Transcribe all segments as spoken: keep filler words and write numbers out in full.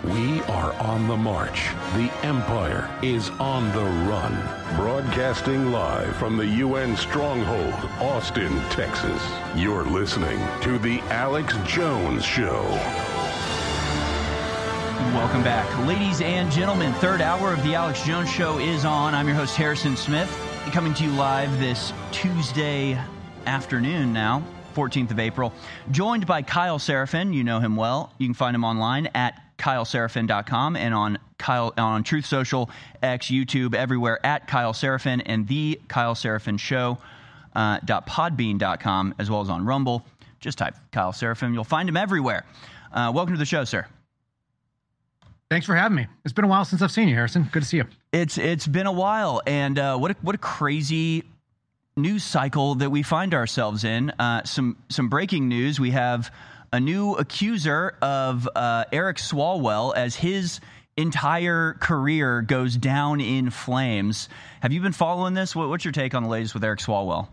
We are on the march. The empire is on the run. Broadcasting live from the U N stronghold, Austin, Texas. You're listening to The Alex Jones Show. Welcome back. Ladies and gentlemen, third hour of The Alex Jones Show is on. I'm your host, Harrison Smith, coming to you live this Tuesday afternoon now, fourteenth of April. Joined by Kyle Seraphin. You know him well. You can find him online at Kyle Seraphin dot com and on Kyle on Truth Social, X, YouTube, everywhere at Kyle Seraphin, and the Kyle Seraphin Show uh, dot podbean dot com, as well as on Rumble. Just type Kyle Seraphin. You'll find him everywhere. Uh, welcome to the show, sir. Thanks for having me. It's been a while since I've seen you, Harrison. Good to see you. It's it's been a while, and uh, what a, what a crazy news cycle that we find ourselves in. Uh, some some breaking news. We have a new accuser of uh, Eric Swalwell as his entire career goes down in flames. Have you been following this? What, what's your take on the latest with Eric Swalwell?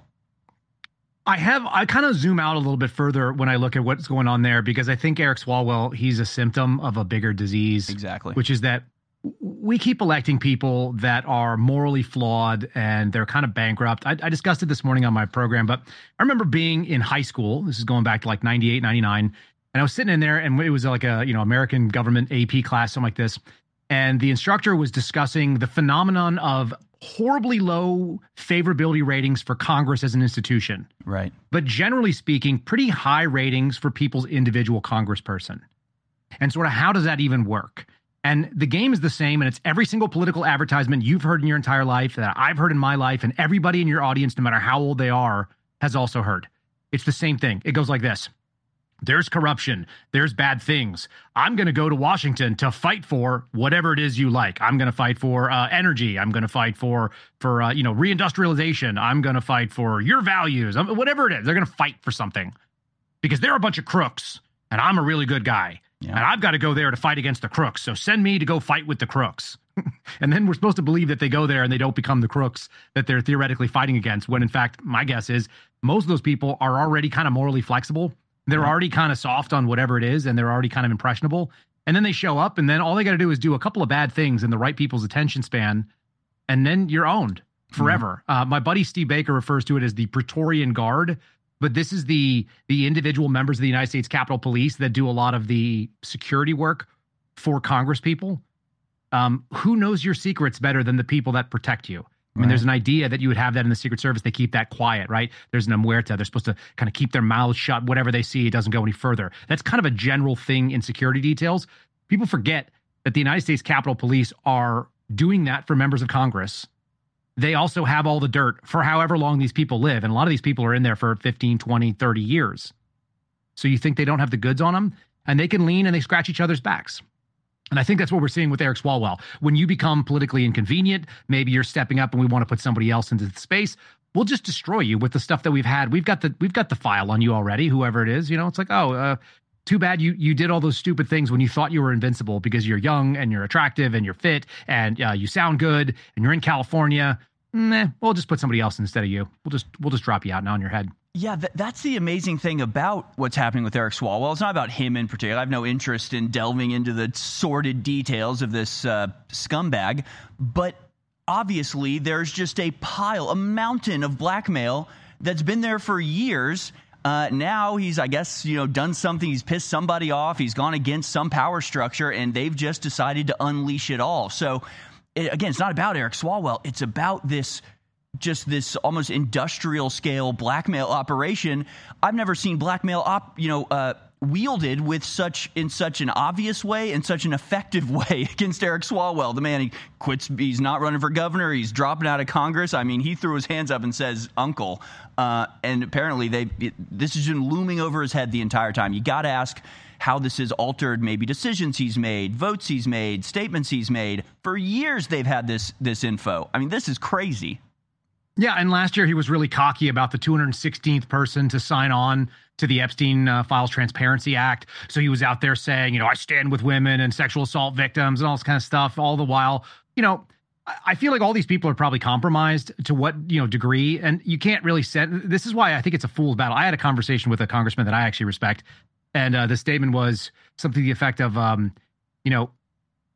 I have. I kind of zoom out a little bit further when I look at what's going on there, because I think Eric Swalwell, he's a symptom of a bigger disease. Exactly. Which is that we keep electing people that are morally flawed and they're kind of bankrupt. I, I discussed it this morning on my program, but I remember being in high school. This is going back to like ninety-eight, ninety-nine. And I was sitting in there, and it was like a, you know, American government A P class, something like this. And the instructor was discussing the phenomenon of horribly low favorability ratings for Congress as an institution. Right. But generally speaking, pretty high ratings for people's individual congressperson. And sort of how does that even work? And the game is the same, and it's every single political advertisement you've heard in your entire life, that I've heard in my life, and everybody in your audience, no matter how old they are, has also heard. It's the same thing. It goes like this. There's corruption. There's bad things. I'm going to go to Washington to fight for whatever it is you like. I'm going to fight for uh, energy. I'm going to fight for, for uh, you know, reindustrialization. I'm going to fight for your values. I'm, whatever it is, they're going to fight for something because they're a bunch of crooks, and I'm a really good guy. Yeah. And I've got to go there to fight against the crooks. So send me to go fight with the crooks. And then we're supposed to believe that they go there and they don't become the crooks that they're theoretically fighting against, when in fact, my guess is most of those people are already kind of morally flexible. They're already kind of soft on whatever it is, and they're already kind of impressionable. And then they show up, and then all they got to do is do a couple of bad things in the right people's attention span, and then you're owned forever. Mm-hmm. Uh, my buddy Steve Baker refers to it as the Praetorian Guard, but this is the the individual members of the United States Capitol Police that do a lot of the security work for Congress people. Um, who knows your secrets better than the people that protect you? I mean, right. There's an idea that you would have that in the Secret Service. They keep that quiet, right? There's an omerta. They're supposed to kind of keep their mouths shut. Whatever they see, it doesn't go any further. That's kind of a general thing in security details. People forget that the United States Capitol Police are doing that for members of Congress. They also have all the dirt for however long these people live. And a lot of these people are in there for fifteen, twenty, thirty years. So you think they don't have the goods on them? And they can lean and they scratch each other's backs. And I think that's what we're seeing with Eric Swalwell. When you become politically inconvenient, maybe you're stepping up and we want to put somebody else into the space, we'll just destroy you with the stuff that we've had. We've got the we've got the file on you already, whoever it is. You know, it's like, oh, uh, too bad you you did all those stupid things when you thought you were invincible because you're young and you're attractive and you're fit and uh, you sound good and you're in California. Nah, we'll just put somebody else instead of you. We'll just we'll just drop you out now on your head. Yeah, th- that's the amazing thing about what's happening with Eric Swalwell. It's not about him in particular. I have no interest in delving into the sordid details of this uh, scumbag. But obviously, there's just a pile, a mountain of blackmail that's been there for years. Uh, now he's, I guess, you know, done something. He's pissed somebody off. He's gone against some power structure, and they've just decided to unleash it all. So, it, again, it's not about Eric Swalwell. It's about this just this almost industrial scale blackmail operation. I've never seen blackmail op, you know, uh, wielded with such in such an obvious way and such an effective way against Eric Swalwell. The man, he quits. He's not running for governor. He's dropping out of Congress. I mean, he threw his hands up and says, "Uncle." Uh, and apparently, they it, this has been looming over his head the entire time. You got to ask how this has altered maybe decisions he's made, votes he's made, statements he's made. For years, they've had this this info. I mean, this is crazy. Yeah, and last year he was really cocky about the two hundred sixteenth person to sign on to the Epstein uh, Files Transparency Act. So he was out there saying, you know, I stand with women and sexual assault victims and all this kind of stuff, all the while, you know, I feel like all these people are probably compromised to what, you know, degree. And you can't really set, this is why I think it's a fool's battle. I had a conversation with a congressman that I actually respect. And uh, the statement was something to the effect of, um, you know,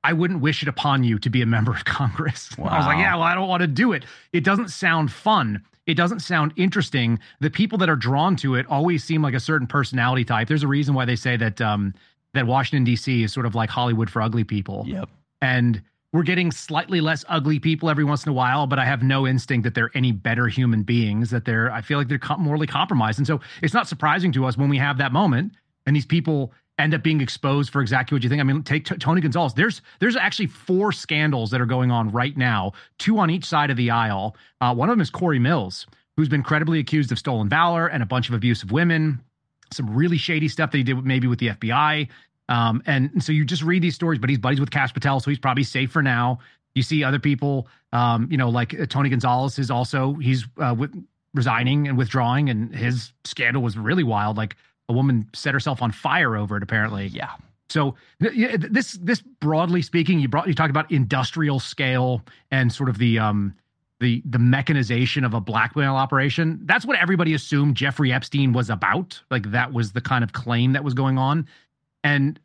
I wouldn't wish it upon you to be a member of Congress. Wow. I was like, yeah, well, I don't want to do it. It doesn't sound fun. It doesn't sound interesting. The people that are drawn to it always seem like a certain personality type. There's a reason why they say that um, that Washington, D C is sort of like Hollywood for ugly people. Yep. And we're getting slightly less ugly people every once in a while, but I have no instinct that they're any better human beings, that they're, I feel like they're com- morally compromised. And so it's not surprising to us when we have that moment and these people end up being exposed for exactly what you think. I mean, take T- Tony Gonzalez. There's there's actually four scandals that are going on right now, two on each side of the aisle. Uh, one of them is Corey Mills, who's been credibly accused of stolen valor and a bunch of abuse of women, some really shady stuff that he did maybe with the F B I. Um, and so you just read these stories, but he's buddies with Kash Patel, so he's probably safe for now. You see other people, um, you know, like uh, Tony Gonzalez is also, he's uh, with, resigning and withdrawing, and his scandal was really wild. Like, a woman set herself on fire over it, apparently. Yeah. So th- this, this broadly speaking, you brought, you talked about industrial scale and sort of the, um, the, the mechanization of a blackmail operation. That's what everybody assumed Jeffrey Epstein was about. Like, that was the kind of claim that was going on. And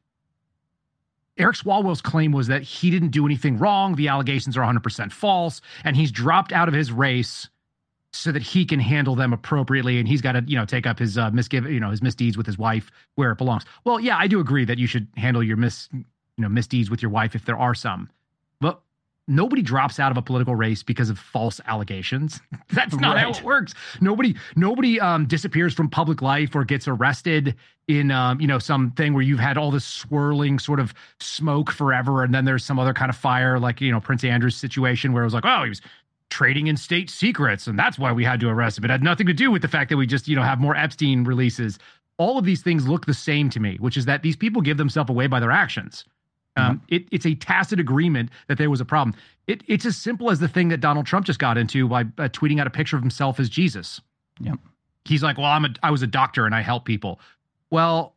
Eric Swalwell's claim was that he didn't do anything wrong. The allegations are one hundred percent false, and he's dropped out of his race so that he can handle them appropriately, and he's got to, you know, take up his uh, misgive, you know, his misdeeds with his wife where it belongs. Well, yeah, I do agree that you should handle your mis, you know, misdeeds with your wife if there are some, but nobody drops out of a political race because of false allegations. That's not right. How it works. Nobody, nobody um, disappears from public life or gets arrested in, um, you know, something where you've had all this swirling sort of smoke forever, and then there's some other kind of fire, like, you know, Prince Andrew's situation where it was like, oh, he was trading in state secrets, and that's why we had to arrest him. It had nothing to do with the fact that we just, you know, have more Epstein releases. All of these things look the same to me, which is that these people give themselves away by their actions. Um, mm-hmm. it, it's a tacit agreement that there was a problem. It, it's as simple as the thing that Donald Trump just got into by uh, tweeting out a picture of himself as Jesus. Yep. He's like, well, I'm a, I was a doctor and I help people. Well,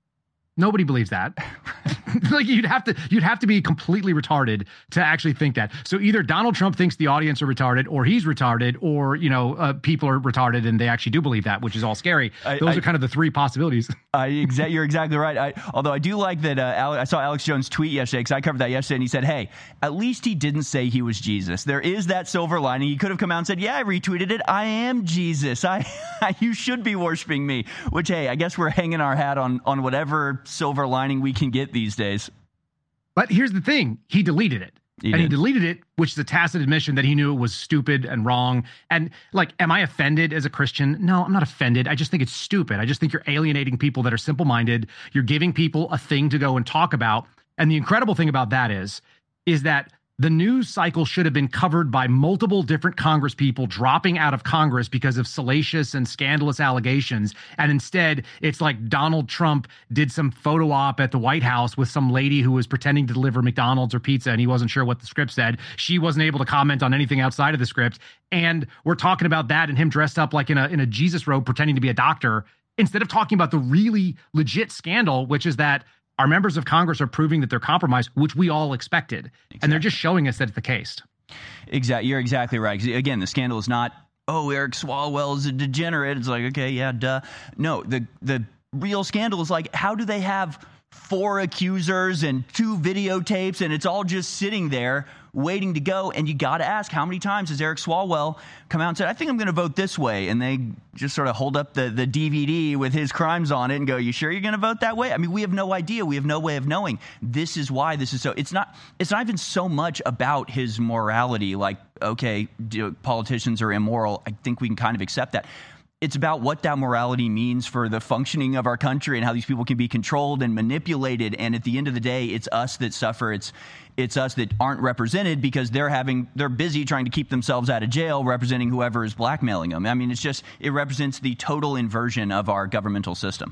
nobody believes that. Like, you'd have to, you'd have to be completely retarded to actually think that. So either Donald Trump thinks the audience are retarded, or he's retarded, or, you know, uh, people are retarded and they actually do believe that, which is all scary. I, Those I, are kind of the three possibilities. I exa- you're exactly right. I, although I do like that. Uh, Ale- I saw Alex Jones tweet yesterday, because I covered that yesterday, and he said, "Hey, at least he didn't say he was Jesus. There is that silver lining. He could have come out and said, yeah, I retweeted it. I am Jesus. I, you should be worshiping me." Which, hey, I guess we're hanging our hat on on whatever silver lining we can get these days. But here's the thing. He deleted it. He and did. he deleted it, which is a tacit admission that he knew it was stupid and wrong. And, like, am I offended as a Christian? No, I'm not offended. I just think it's stupid. I just think you're alienating people that are simple-minded. You're giving people a thing to go and talk about. And the incredible thing about that is, is that the news cycle should have been covered by multiple different Congress people dropping out of Congress because of salacious and scandalous allegations. And instead, it's like Donald Trump did some photo op at the White House with some lady who was pretending to deliver McDonald's or pizza, and he wasn't sure what the script said. She wasn't able to comment on anything outside of the script. And we're talking about that and him dressed up like in a, in a Jesus robe pretending to be a doctor, instead of talking about the really legit scandal, which is that our members of Congress are proving that they're compromised, which we all expected. Exactly. And they're just showing us that it's the case. Exactly. You're exactly right. Again, the scandal is not, oh, Eric Swalwell is a degenerate. It's like, okay, yeah, duh. No, the the real scandal is like, how do they have four accusers and two videotapes, and it's all just sitting there waiting to go? And you got to ask, how many times has Eric Swalwell come out and said, I think I'm going to vote this way? And they just sort of hold up the, the D V D with his crimes on it and go, you sure you're going to vote that way? I mean, we have no idea. We have no way of knowing. This is why this is so. It's not, it's not even so much about his morality. Like, okay, politicians are immoral. I think we can kind of accept that. It's about what that morality means for the functioning of our country and how these people can be controlled and manipulated. And at the end of the day, it's us that suffer. It's it's us that aren't represented because they're having they're busy trying to keep themselves out of jail, representing whoever is blackmailing them. I mean, it's just it represents the total inversion of our governmental system.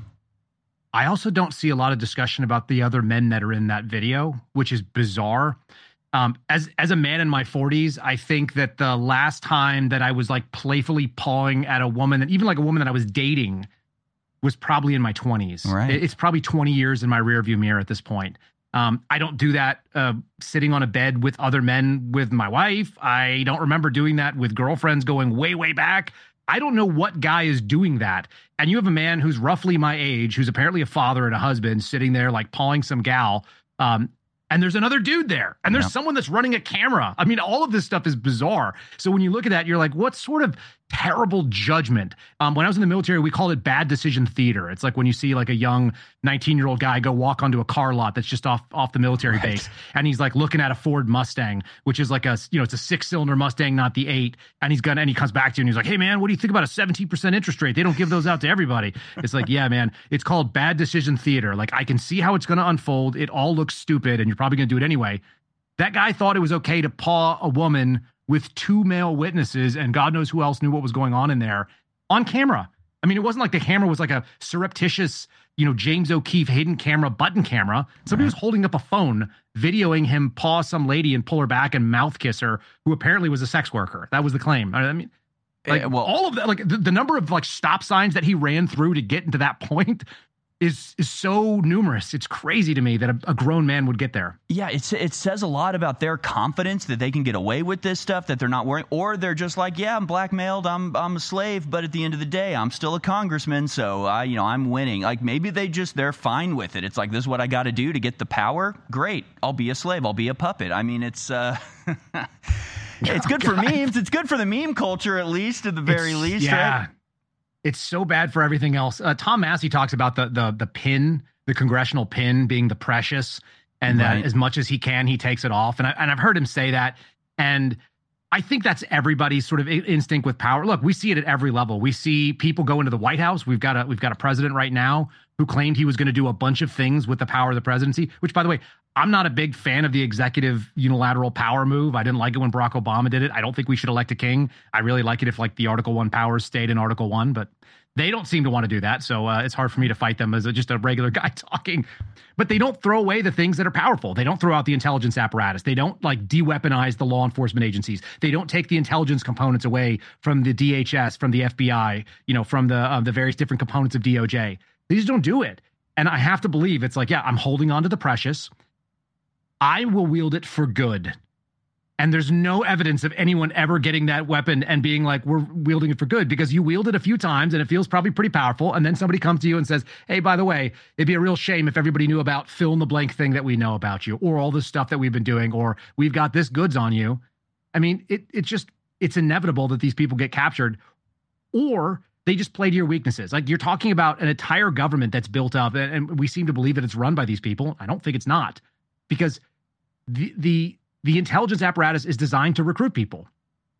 I also don't see a lot of discussion about the other men that are in that video, which is bizarre. Um, as as a man in my forties, I think that the last time that I was like playfully pawing at a woman, and even like a woman that I was dating, was probably in my twenties. Right. It's probably twenty years in my rearview mirror at this point. Um, I don't do that uh, sitting on a bed with other men with my wife. I don't remember doing that with girlfriends going way, way back. I don't know what guy is doing that. And you have a man who's roughly my age, who's apparently a father and a husband, sitting there like pawing some gal. Um, And there's another dude there. And there's Yep. someone that's running a camera. I mean, all of this stuff is bizarre. So when you look at that, you're like, what sort of terrible judgment? Um, when I was in the military, we called it bad decision theater. It's like when you see like a young nineteen-year-old guy go walk onto a car lot that's just off off the military Right. base. And he's like looking at a Ford Mustang, which is like a, you know, it's a six-cylinder Mustang, not the eight. And he's gonna, and he comes back to you and he's like, hey, man, what do you think about a seventeen percent interest rate? They don't give those out to everybody. It's like, yeah, man, it's called bad decision theater. Like, I can see how it's going to unfold. It all looks stupid and you're probably going to do it anyway. That guy thought it was okay to paw a woman with two male witnesses, and God knows who else knew what was going on in there on camera. I mean, it wasn't like the camera was like a surreptitious, you know, James O'Keefe hidden camera, button camera. Somebody Right. was holding up a phone, videoing him paw some lady and pull her back and mouth kiss her, who apparently was a sex worker. That was the claim. I mean, like Eh, well- all of that, like the, the number of like stop signs that he ran through to get into that point is is so numerous. It's crazy to me that a, a grown man would get there. Yeah, it's, it says a lot about their confidence that they can get away with this stuff, that they're not worrying, or they're just like, yeah, I'm blackmailed, I'm I'm a slave, but at the end of the day, I'm still a congressman, so I, you know, I'm winning. Like maybe they just they're fine with it. It's like, this is what I got to do to get the power. Great, I'll be a slave, I'll be a puppet. I mean, it's uh, it's good for memes. It's good for the meme culture, at least, at the very It's- least. Yeah. Right? It's so bad for everything else. Uh, Tom Massey talks about the the the pin, the congressional pin being the precious, and Right. that as much as he can, he takes it off. And I, and I've heard him say that. And I think that's everybody's sort of i- instinct with power. Look, we see it at every level. We see people go into the White House. We've got a we've got a president right now who claimed he was going to do a bunch of things with the power of the presidency, which, by the way, I'm not a big fan of the executive unilateral power move. I didn't like it when Barack Obama did it. I don't think we should elect a king. I really like it if like the Article One powers stayed in Article One, but they don't seem to want to do that. So uh, it's hard for me to fight them as a, just a regular guy talking. But they don't throw away the things that are powerful. They don't throw out the intelligence apparatus. They don't like de-weaponize the law enforcement agencies. They don't take the intelligence components away from the D H S, from the F B I, you know, from the uh, the various different components of D O J. They just don't do it. And I have to believe it's like, yeah, I'm holding on to the precious. I will wield it for good. And there's no evidence of anyone ever getting that weapon and being like, we're wielding it for good, because you wield it a few times and it feels probably pretty powerful. And then somebody comes to you and says, hey, by the way, it'd be a real shame if everybody knew about fill in the blank thing that we know about you, or all this stuff that we've been doing, or we've got this goods on you. I mean, it it's just, it's inevitable that these people get captured, or they just play to your weaknesses. Like, you're talking about an entire government that's built up, and, and we seem to believe that it's run by these people. I don't think it's not, because the the the intelligence apparatus is designed to recruit people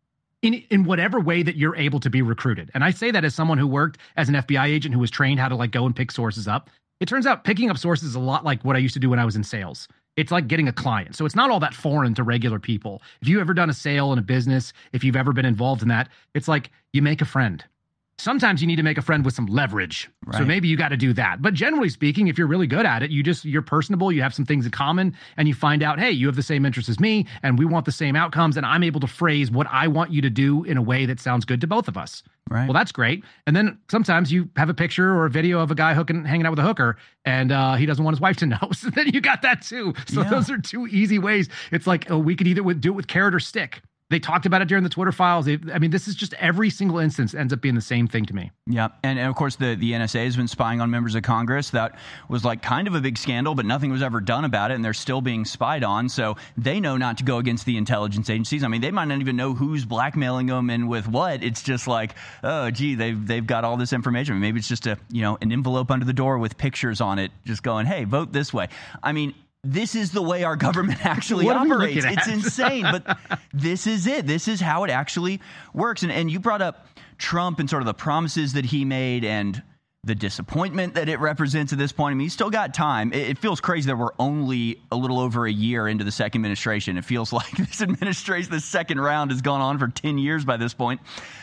in in whatever way that you're able to be recruited. And I say that as someone who worked as an F B I agent who was trained how to like go and pick sources up. It turns out picking up sources is a lot like what I used to do when I was in sales. It's like getting a client. So it's not all that foreign to regular people. If you've ever done a sale in a business, if you've ever been involved in that, it's like you make a friend. Sometimes you need to make a friend with some leverage. So Right. maybe you got to do that. But generally speaking, if you're really good at it, you just, you're personable, you have some things in common, and you find out, hey, you have the same interests as me, and we want the same outcomes, and I'm able to phrase what I want you to do in a way that sounds good to both of us. Right. Well, that's great. And then sometimes you have a picture or a video of a guy hooking, hanging out with a hooker, and uh, he doesn't want his wife to know. So then you got that too. So Yeah. those are two easy ways. It's like, oh, we could either with, do it with carrot or stick. They talked about it during the Twitter files. They, I mean, this is just every single instance ends up being the same thing to me. Yeah, and, and of course the, the N S A has been spying on members of Congress. That was like kind of a big scandal, but nothing was ever done about it, and they're still being spied on. So they know not to go against the intelligence agencies. I mean, they might not even know who's blackmailing them and with what. It's just like, oh, gee, they've they've got all this information. Maybe it's just a you know an envelope under the door with pictures on it, just going, hey, vote this way. I mean, this is the way our government actually What are we operates. looking It's at? insane, but this is it. This is how it actually works. And and you brought up Trump and sort of the promises that he made and the disappointment that it represents at this point. I mean, he's still got time. It, it feels crazy that we're only a little over a year into the second administration. It feels like this administration, the second round, has gone on for ten years by this point.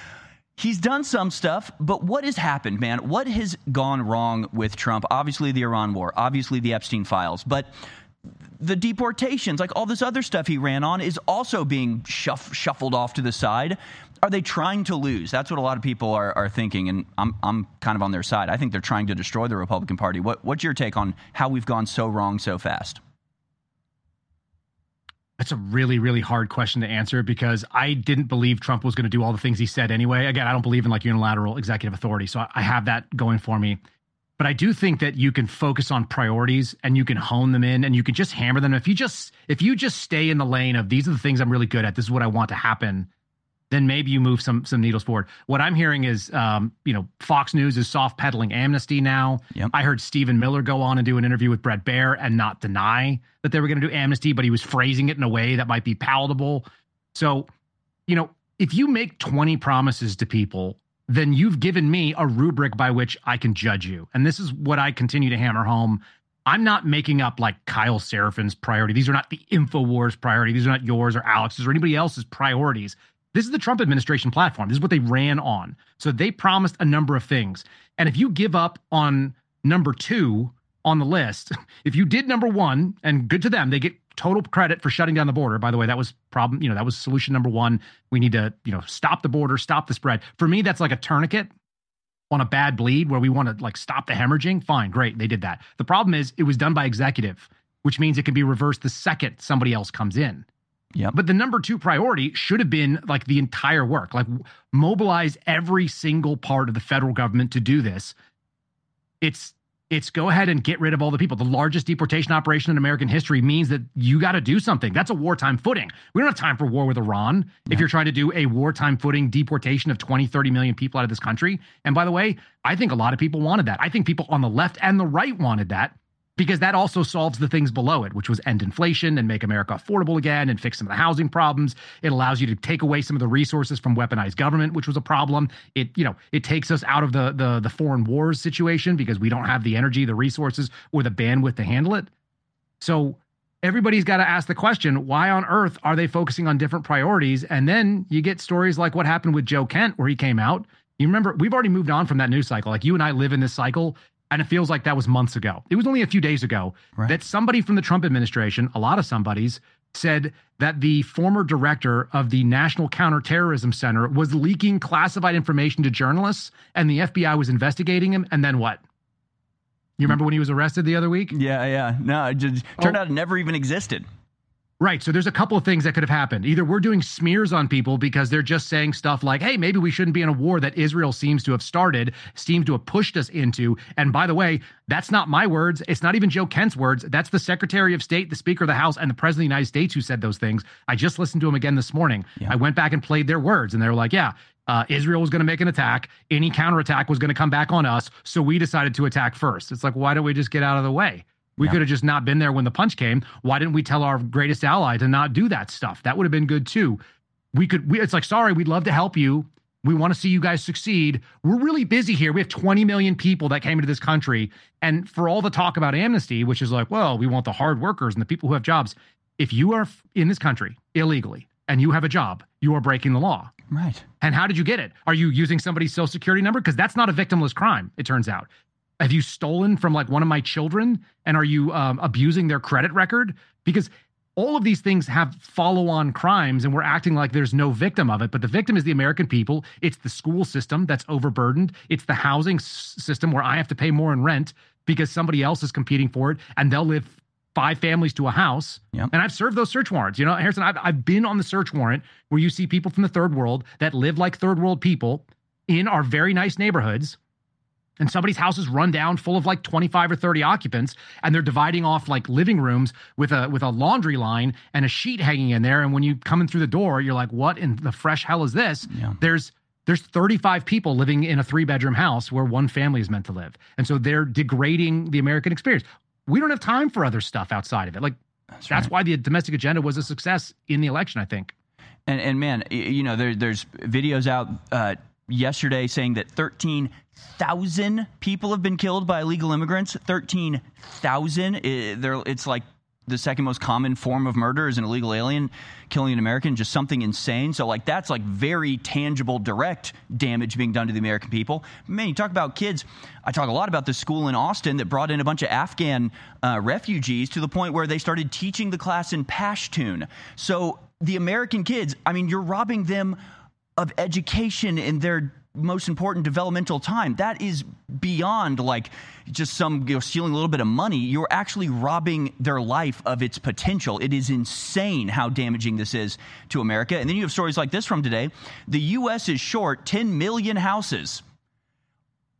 He's done some stuff, but what has happened, man? What has gone wrong with Trump? Obviously, the Iran war, obviously, the Epstein files, but the deportations, like all this other stuff he ran on, is also being shuff, shuffled off to the side. Are they trying to lose? That's what a lot of people are, are thinking, and I'm I'm kind of on their side. I think they're trying to destroy the Republican Party. What What's your take on how we've gone so wrong so fast? That's a really, really hard question to answer, because I didn't believe Trump was going to do all the things he said anyway. Again, I don't believe in like unilateral executive authority, so I have that going for me. But I do think that you can focus on priorities and you can hone them in and you can just hammer them. If you just if you just stay in the lane of these are the things I'm really good at, this is what I want to happen, then maybe you move some some needles forward. What I'm hearing is, um, you know, Fox News is soft peddling amnesty now. Yep. I heard Stephen Miller go on and do an interview with Bret Baier and not deny that they were going to do amnesty, but he was phrasing it in a way that might be palatable. So, you know, if you make twenty promises to people, then you've given me a rubric by which I can judge you. And this is what I continue to hammer home. I'm not making up like Kyle Serafin's priority. These are not the InfoWars priority. These are not yours or Alex's or anybody else's priorities. This is the Trump administration platform. This is what they ran on. So they promised a number of things. And if you give up on number two on the list, if you did number one, and good to them, they get total credit for shutting down the border. By the way, that was problem, you know, that was solution number one. We need to, you know, stop the border, stop the spread. For me, that's like a tourniquet on a bad bleed where we want to like stop the hemorrhaging. Fine, great, they did that. The problem is it was done by executive, which means it can be reversed the second somebody else comes in. Yeah. But the number two priority should have been like the entire work, like mobilize every single part of the federal government to do this. It's It's go ahead and get rid of all the people. The largest deportation operation in American history means that you got to do something. That's a wartime footing. We don't have time for war with Iran yeah. if you're trying to do a wartime footing deportation of twenty, thirty million people out of this country. And by the way, I think a lot of people wanted that. I think people on the left and the right wanted that because that also solves the things below it, which was end inflation and make America affordable again and fix some of the housing problems. It allows you to take away some of the resources from weaponized government, which was a problem. It, you know, it takes us out of the the the foreign wars situation because we don't have the energy, the resources, or the bandwidth to handle it. So everybody's got to ask the question, why on earth are they focusing on different priorities? And then you get stories like what happened with Joe Kent, where he came out. You remember, we've already moved on from that news cycle. Like you and I live in this cycle. And it feels like that was months ago. It was only a few days ago right. that somebody from the Trump administration, a lot of somebodies, said that the former director of the National Counterterrorism Center was leaking classified information to journalists and the F B I was investigating him. And then what? You remember when he was arrested the other week? Yeah, yeah. No, it just turned oh. out it never even existed. Right. So there's a couple of things that could have happened. Either we're doing smears on people because they're just saying stuff like, hey, maybe we shouldn't be in a war that Israel seems to have started, seems to have pushed us into. And by the way, that's not my words. It's not even Joe Kent's words. That's the Secretary of State, the Speaker of the House, and the President of the United States who said those things. I just listened to him again this morning. Yeah. I went back and played their words and they were like, yeah, uh, Israel was going to make an attack. Any counterattack was going to come back on us. So we decided to attack first. It's like, why don't we just get out of the way? We yeah. could have just not been there when the punch came. Why didn't we tell our greatest ally to not do that stuff? That would have been good too. We could, we, it's like, sorry, we'd love to help you. We want to see you guys succeed. We're really busy here. We have twenty million people that came into this country. And for all the talk about amnesty, which is like, well, we want the hard workers and the people who have jobs. If you are in this country illegally and you have a job, you are breaking the law. Right. And how did you get it? Are you using somebody's social security number? Because that's not a victimless crime, it turns out. Have you stolen from like one of my children and are you um, abusing their credit record? Because all of these things have follow-on crimes and we're acting like there's no victim of it. But the victim is the American people. It's the school system that's overburdened. It's the housing s- system where I have to pay more in rent because somebody else is competing for it and they'll live five families to a house. Yep. And I've served those search warrants. You know, Harrison, I've, I've been on the search warrant where you see people from the third world that live like third world people in our very nice neighborhoods. And somebody's house is run down full of like twenty-five or thirty occupants, and they're dividing off like living rooms with a with a laundry line and a sheet hanging in there. And when you come in through the door, you're like, what in the fresh hell is this? Yeah. There's there's thirty-five people living in a three-bedroom house where one family is meant to live. And so they're degrading the American experience. We don't have time for other stuff outside of it. Like, that's, that's right. why the domestic agenda was a success in the election, I think. And, and man, you know, there, there's videos out uh, yesterday saying that thirteen thousand people have been killed by illegal immigrants. thirteen thousand. It's like the second most common form of murder is an illegal alien killing an American, just something insane. So like that's like very tangible, direct damage being done to the American people. Man, you talk about kids. I talk a lot about this school in Austin that brought in a bunch of Afghan uh, refugees to the point where they started teaching the class in Pashtun. So the American kids, I mean, you're robbing them of education in their most important developmental time. That is beyond like just some, you know, stealing a little bit of money. You're actually robbing their life of its potential. It is insane how damaging this is to America. And then you have stories like this from today. The U S is short ten million houses.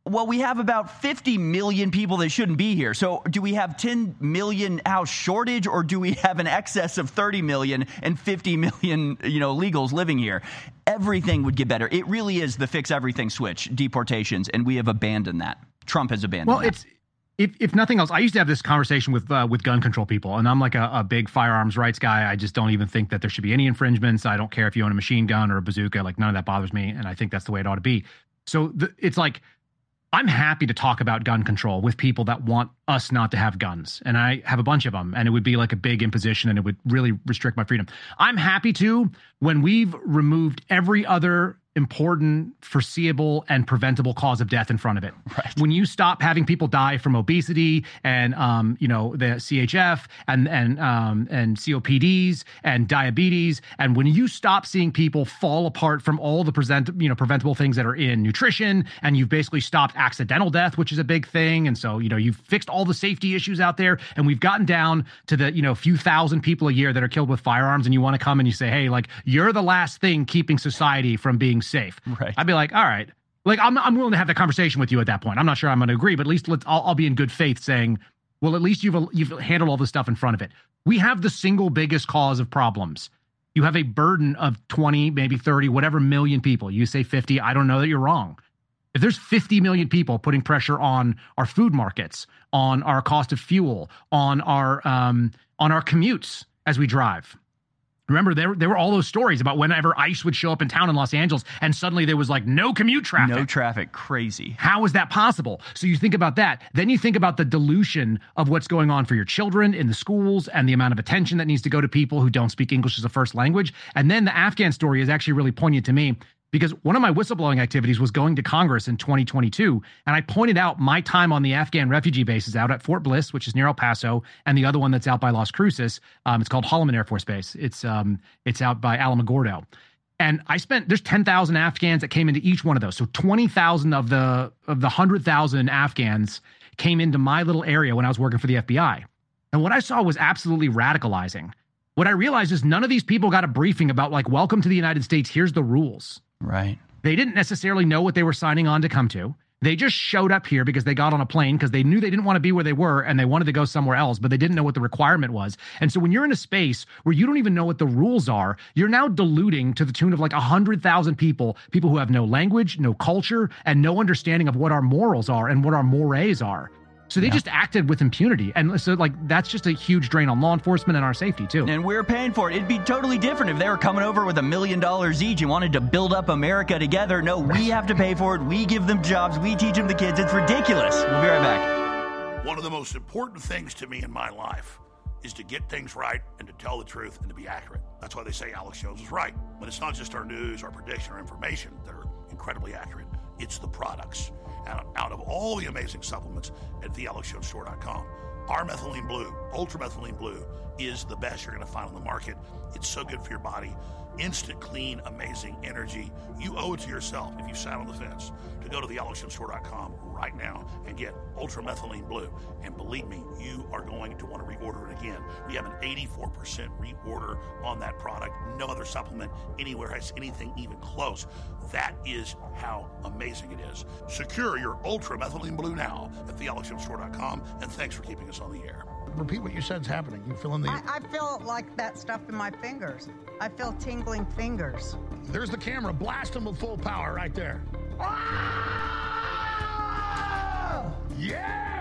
Well, we have about fifty million people that shouldn't be here. So do we have ten million house shortage, or do we have an excess of thirty million and fifty million, you know, illegals living here? Everything would get better. It really is the fix everything switch, deportations, and we have abandoned that. Trump has abandoned well, that. Well, it's if if nothing else, I used to have this conversation with uh, with gun control people, and I'm like a, a big firearms rights guy. I just don't even think that there should be any infringements. I don't care if you own a machine gun or a bazooka. Like, none of that bothers me, and I think that's the way it ought to be. So the, it's like, I'm happy to talk about gun control with people that want us not to have guns. And I have a bunch of them, and it would be like a big imposition, and it would really restrict my freedom. I'm happy to when we've removed every other important, foreseeable, and preventable cause of death in front of it. Right. When you stop having people die from obesity and, um, you know, the C H F and and um, and C O P Ds and diabetes, and when you stop seeing people fall apart from all the present, you know, preventable things that are in nutrition, and you've basically stopped accidental death, which is a big thing, and so, you know, you've fixed all the safety issues out there, and we've gotten down to the, you know, few thousand people a year that are killed with firearms, and you want to come and you say, hey, like, you're the last thing keeping society from being safe. Right. I'd be like, all right, like, I'm I'm willing to have that conversation with you at that point. I'm not sure I'm going to agree, but at least let's, I'll, I'll be in good faith saying, well, at least you've you've handled all this stuff in front of it. We have the single biggest cause of problems. You have a burden of twenty, maybe thirty, whatever million people. You say fifty. I don't know that you're wrong. If there's fifty million people putting pressure on our food markets, on our cost of fuel, on our um, on our commutes as we drive. Remember, there, there were all those stories about whenever ICE would show up in town in Los Angeles, and suddenly there was like no commute traffic. No traffic. Crazy. How is that possible? So you think about that. Then you think about the dilution of what's going on for your children in the schools and the amount of attention that needs to go to people who don't speak English as a first language. And then the Afghan story is actually really poignant to me, because one of my whistleblowing activities was going to Congress in twenty twenty-two, and I pointed out my time on the Afghan refugee bases out at Fort Bliss, which is near El Paso, and the other one that's out by Las Cruces. Um, it's called Holloman Air Force Base. It's um, it's out by Alamogordo. And I spent, there's ten thousand Afghans that came into each one of those. So twenty thousand of the of the one hundred thousand Afghans came into my little area when I was working for the F B I. And what I saw was absolutely radicalizing. What I realized is none of these people got a briefing about, like, welcome to the United States, here's the rules. Right. They didn't necessarily know what they were signing on to come to. They just showed up here because they got on a plane because they knew they didn't want to be where they were and they wanted to go somewhere else, but they didn't know what the requirement was. And so when you're in a space where you don't even know what the rules are, you're now diluting to the tune of like one hundred thousand people, people who have no language, no culture, and no understanding of what our morals are and what our mores are. So they yeah. just acted with impunity. And so, like, that's just a huge drain on law enforcement and our safety, too. And we're paying for it. It'd be totally different if they were coming over with a million dollars each and wanted to build up America together. No, we have to pay for it. We give them jobs. We teach them the kids. It's ridiculous. We'll be right back. One of the most important things to me in my life is to get things right and to tell the truth and to be accurate. That's why they say Alex Jones is right. But it's not just our news, our prediction, or information that are incredibly accurate. It's the products. And out of all the amazing supplements at the alex jones store dot com, our Methylene Blue, Ultra Methylene Blue, is the best you're going to find on the market. It's so good for your body. Instant, clean, amazing energy. You owe it to yourself, if you sat on the fence, to go to the alex jones store dot com right now and get Ultra Methylene Blue. And believe me, you are going to want to reorder it again. We have an eighty-four percent reorder on that product. No other supplement anywhere has anything even close. That is how amazing it is. Secure your Ultra Methylene Blue now at the alex jones store dot com, and thanks for keeping us on the air. Repeat what you said is happening. You feel in the... I, I feel like that stuff in my fingers. I feel tingling fingers. There's the camera. Blast them with full power right there. Ah! Yeah!